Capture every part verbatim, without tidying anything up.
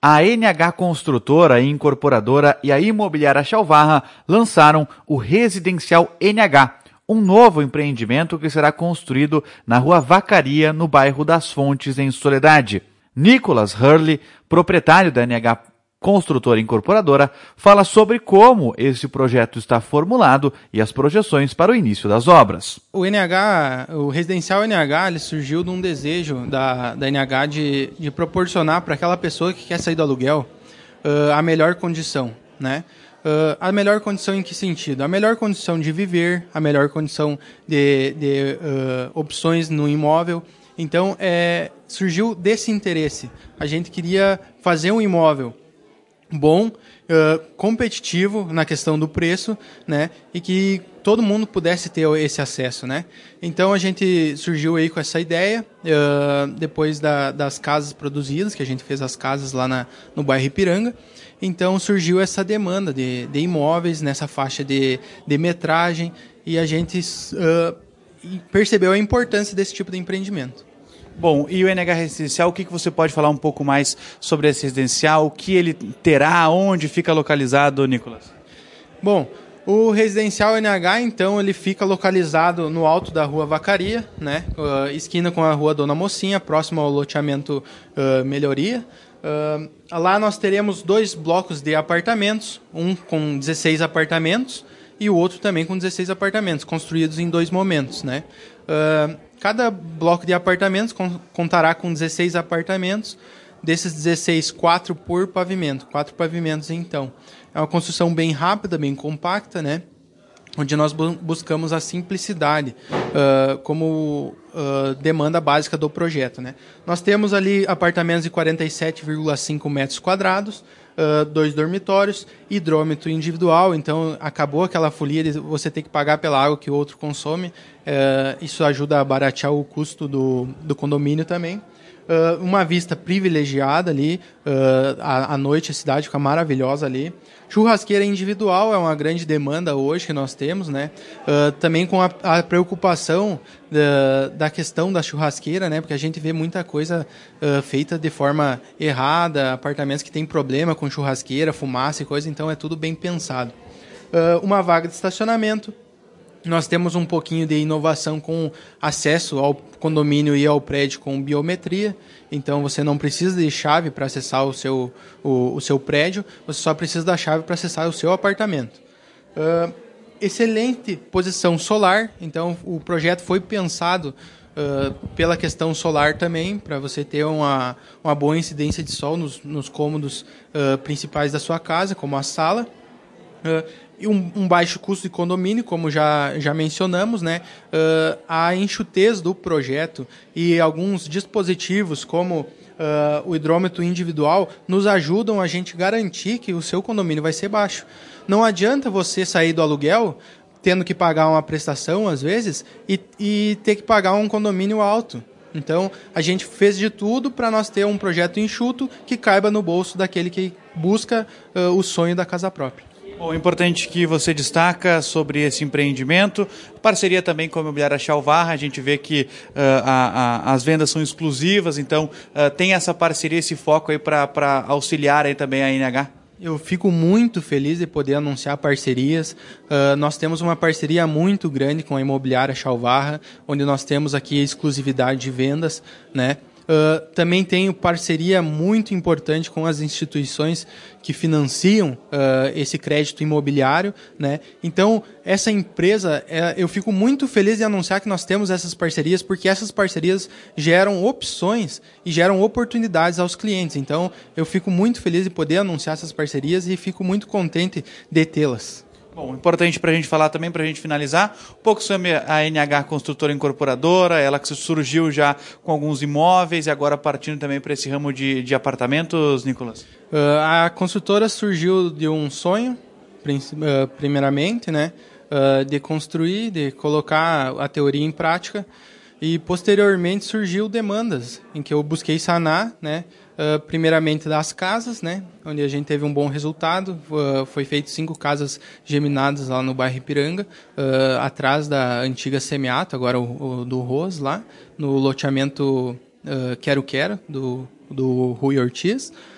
A N H Construtora e Incorporadora e a Imobiliária Chalvarra lançaram o Residencial N H, um novo empreendimento que será construído na Rua Vacaria, no bairro das Fontes, em Soledade. Nicolas Hurley, proprietário da N H Construtora e Incorporadora, fala sobre como esse projeto está formulado e as projeções para o início das obras. O N H, o Residencial N H, ele surgiu de um desejo da, da N H de, de proporcionar para aquela pessoa que quer sair do aluguel uh, a melhor condição, né? Uh, a melhor condição em que sentido? A melhor condição de viver, a melhor condição de, de uh, opções no imóvel. Então, é, surgiu desse interesse. A gente queria fazer um imóvel bom, uh, competitivo na questão do preço, né, e que todo mundo pudesse ter esse acesso, né. Então a gente surgiu aí com essa ideia, uh, depois da, das casas produzidas, que a gente fez as casas lá na, no bairro Ipiranga. Então surgiu essa demanda de, de imóveis nessa faixa de, de metragem, e a gente uh, percebeu a importância desse tipo de empreendimento. Bom, e o N H Residencial, o que você pode falar um pouco mais sobre esse residencial? O que ele terá? Onde fica localizado, Nicolas? Bom, o Residencial N H, então, ele fica localizado no alto da Rua Vacaria, né? Uh, esquina com a Rua Dona Mocinha, próximo ao loteamento uh, Melhoria. Uh, lá nós teremos dois blocos de apartamentos, um com dezesseis apartamentos e o outro também com dezesseis apartamentos, construídos em dois momentos, né? Uh, cada bloco de apartamentos contará com dezesseis apartamentos, desses dezesseis, quatro por pavimento, quatro pavimentos então. É uma construção bem rápida, bem compacta, né? Onde nós bu buscamos a simplicidade uh, como uh, demanda básica do projeto, né? Nós temos ali apartamentos de quarenta e sete vírgula cinco metros quadrados, uh, dois dormitórios, hidrômetro individual, então acabou aquela folia de você ter que pagar pela água que o outro consome. Uh, isso ajuda a baratear o custo do, do condomínio também. Uh, uma vista privilegiada ali, uh, à, à noite a cidade fica maravilhosa ali. Churrasqueira individual é uma grande demanda hoje que nós temos, né? Uh, também com a, a preocupação da, da questão da churrasqueira, né? Porque a gente vê muita coisa uh, feita de forma errada, apartamentos que tem problema com churrasqueira, fumaça e coisa, então é tudo bem pensado. Uh, uma vaga de estacionamento. Nós temos um pouquinho de inovação com acesso ao condomínio e ao prédio com biometria. Então, você não precisa de chave para acessar o seu, o, o seu prédio, você só precisa da chave para acessar o seu apartamento. Uh, excelente posição solar. Então, o projeto foi pensado uh, pela questão solar também, para você ter uma, uma boa incidência de sol nos, nos cômodos uh, principais da sua casa, como a sala. Uh, e um, um baixo custo de condomínio, como já, já mencionamos, né? Uh, a enxutez do projeto e alguns dispositivos, como uh, o hidrômetro individual, nos ajudam a gente garantir que o seu condomínio vai ser baixo. Não adianta você sair do aluguel tendo que pagar uma prestação, às vezes, e, e ter que pagar um condomínio alto. Então, a gente fez de tudo para nós ter um projeto enxuto que caiba no bolso daquele que busca uh, o sonho da casa própria. Bom, importante que você destaca sobre esse empreendimento, parceria também com a Imobiliária Chalvarra, a gente vê que uh, a, a, as vendas são exclusivas, então uh, tem essa parceria, esse foco aí para auxiliar aí também a N H? Eu fico muito feliz de poder anunciar parcerias. Uh, nós temos uma parceria muito grande com a Imobiliária Chalvarra, onde nós temos aqui exclusividade de vendas, né? Uh, também tenho parceria muito importante com as instituições que financiam uh, esse crédito imobiliário, né? Então, essa empresa, é, eu fico muito feliz de anunciar que nós temos essas parcerias, porque essas parcerias geram opções e geram oportunidades aos clientes. Então, eu fico muito feliz de poder anunciar essas parcerias e fico muito contente de tê-las. Bom, importante para a gente falar também, para a gente finalizar, um pouco sobre a N H Construtora Incorporadora, ela que surgiu já com alguns imóveis e agora partindo também para esse ramo de, de apartamentos, Nicolas. Uh, a construtora surgiu de um sonho, primeiramente, né, uh, de construir, de colocar a teoria em prática, e posteriormente surgiu demandas, em que eu busquei sanar, né, Uh, primeiramente das casas, né, onde a gente teve um bom resultado. Uh, foi feito cinco casas geminadas lá no bairro Ipiranga, uh, atrás da antiga Semiato, agora o, o do Rose, lá no loteamento uh, Quero Quero, do, do Rui Ortiz.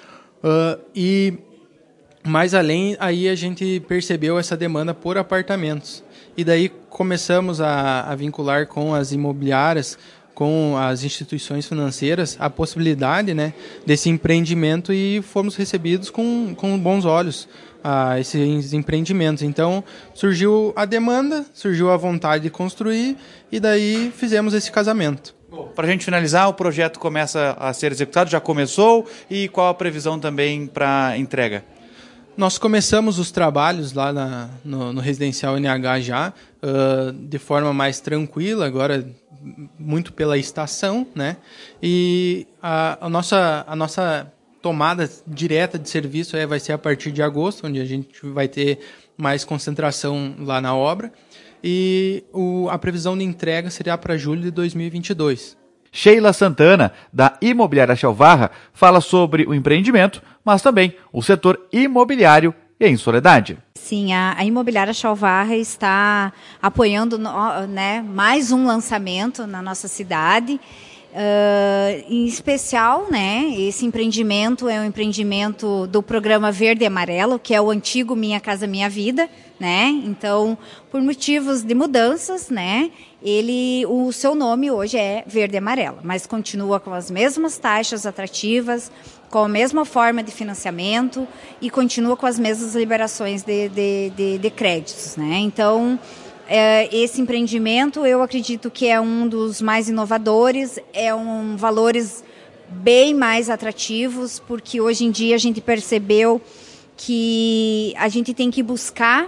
Uh, e mais além, aí a gente percebeu essa demanda por apartamentos. E daí começamos a, a vincular com as imobiliárias, com as instituições financeiras, a possibilidade, né, desse empreendimento, e fomos recebidos com, com bons olhos a esses empreendimentos. Então, surgiu a demanda, surgiu a vontade de construir, e daí fizemos esse casamento. Para a gente finalizar, o projeto começa a ser executado, já começou, e qual a previsão também para entrega? Nós começamos os trabalhos lá na, no, no Residencial N H já, uh, de forma mais tranquila, agora muito pela estação, né? E a, a, nossa, a nossa tomada direta de serviço é, vai ser a partir de agosto, onde a gente vai ter mais concentração lá na obra. E o, a previsão de entrega seria para julho de dois mil e vinte e dois. Sheila Santana, da Imobiliária Chalvarra, fala sobre o empreendimento, mas também o setor imobiliário e em Soledade. Sim, a, a Imobiliária Chalvarra está apoiando, né, mais um lançamento na nossa cidade. Uh, em especial, né, esse empreendimento é um empreendimento do programa Verde e Amarelo, que é o antigo Minha Casa Minha Vida, né? Então, por motivos de mudanças, né, ele, o seu nome hoje é Verde e Amarelo, mas continua com as mesmas taxas atrativas, com a mesma forma de financiamento e continua com as mesmas liberações de, de, de, de créditos, né? Então, É, esse empreendimento, eu acredito que é um dos mais inovadores, é um valores bem mais atrativos, porque hoje em dia a gente percebeu que a gente tem que buscar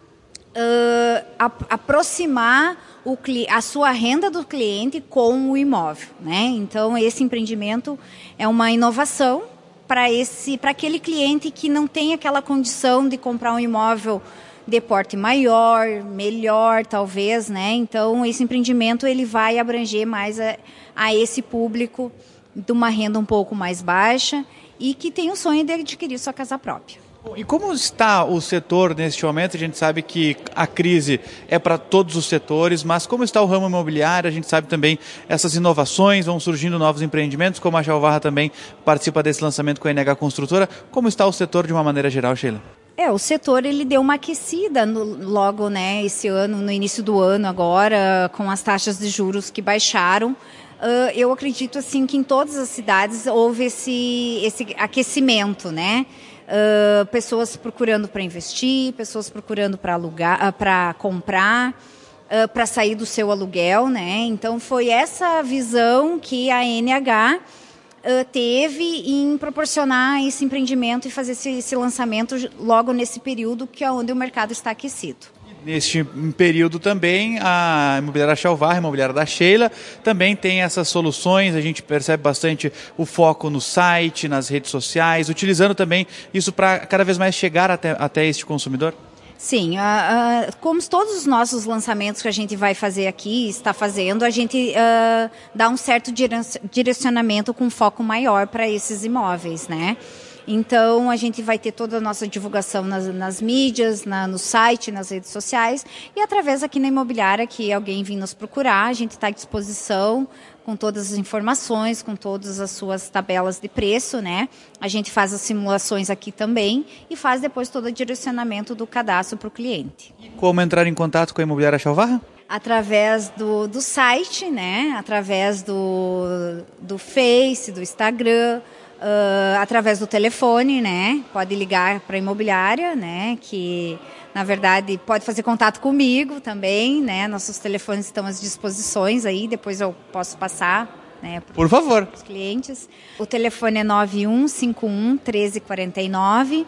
uh, a, aproximar o, a sua renda do cliente com o imóvel, né? Então, esse empreendimento é uma inovação para esse, para aquele cliente que não tem aquela condição de comprar um imóvel de porte maior, melhor, talvez, né? Então, esse empreendimento ele vai abranger mais a, a esse público de uma renda um pouco mais baixa e que tem o sonho de adquirir sua casa própria. E como está o setor neste momento? A gente sabe que a crise é para todos os setores, mas como está o ramo imobiliário? A gente sabe também essas inovações, vão surgindo novos empreendimentos, como a Chalvarra também participa desse lançamento com a N H Construtora. Como está o setor de uma maneira geral, Sheila? É, o setor ele deu uma aquecida no, logo, né, esse ano, no início do ano agora, com as taxas de juros que baixaram. Uh, eu acredito assim que em todas as cidades houve esse, esse aquecimento, né? Uh, pessoas procurando para investir, pessoas procurando para alugar, uh, para comprar, uh, para sair do seu aluguel, né? Então foi essa visão que a N H Uh, teve em proporcionar esse empreendimento e fazer esse, esse lançamento logo nesse período que é onde o mercado está aquecido. Neste período também, a Imobiliária Chalvarra, a Imobiliária da Sheila, também tem essas soluções, a gente percebe bastante o foco no site, nas redes sociais, utilizando também isso para cada vez mais chegar até, até este consumidor? Sim, uh, uh, como todos os nossos lançamentos que a gente vai fazer aqui, está fazendo, a gente uh, dá um certo direcionamento com foco maior para esses imóveis, né? Então, a gente vai ter toda a nossa divulgação nas, nas mídias, na, no site, nas redes sociais e através aqui na imobiliária que alguém vir nos procurar, a gente está à disposição com todas as informações, com todas as suas tabelas de preço, né? A gente faz as simulações aqui também e faz depois todo o direcionamento do cadastro para o cliente. Como entrar em contato com a Imobiliária Chalvarra? Através do, do site, né? Através do, do Face, do Instagram, Uh, através do telefone, né? Pode ligar para a imobiliária, né? Que, na verdade, pode fazer contato comigo também, né? Nossos telefones estão às disposições aí, depois eu posso passar, né? Por favor. Os clientes. O telefone é nove um cinco um, um três quatro nove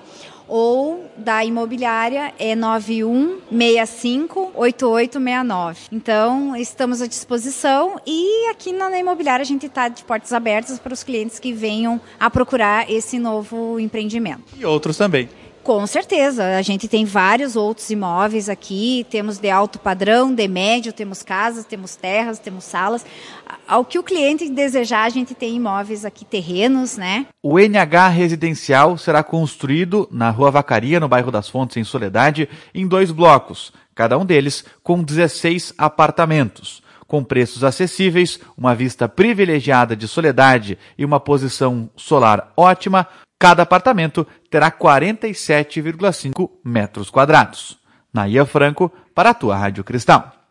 ou da imobiliária é nove um seis cinco, oito oito seis nove. Então, estamos à disposição e aqui na imobiliária a gente está de portas abertas para os clientes que venham a procurar esse novo empreendimento. E outros também. Com certeza, a gente tem vários outros imóveis aqui, temos de alto padrão, de médio, temos casas, temos terras, temos salas. Ao que o cliente desejar, a gente tem imóveis aqui, terrenos, né? O N H Residencial será construído na Rua Vacaria, no bairro das Fontes, em Soledade, em dois blocos, cada um deles com dezesseis apartamentos. Com preços acessíveis, uma vista privilegiada de Soledade e uma posição solar ótima, Cada apartamento terá quarenta e sete vírgula cinco metros quadrados. Naia Franco, para a tua Rádio Cristal.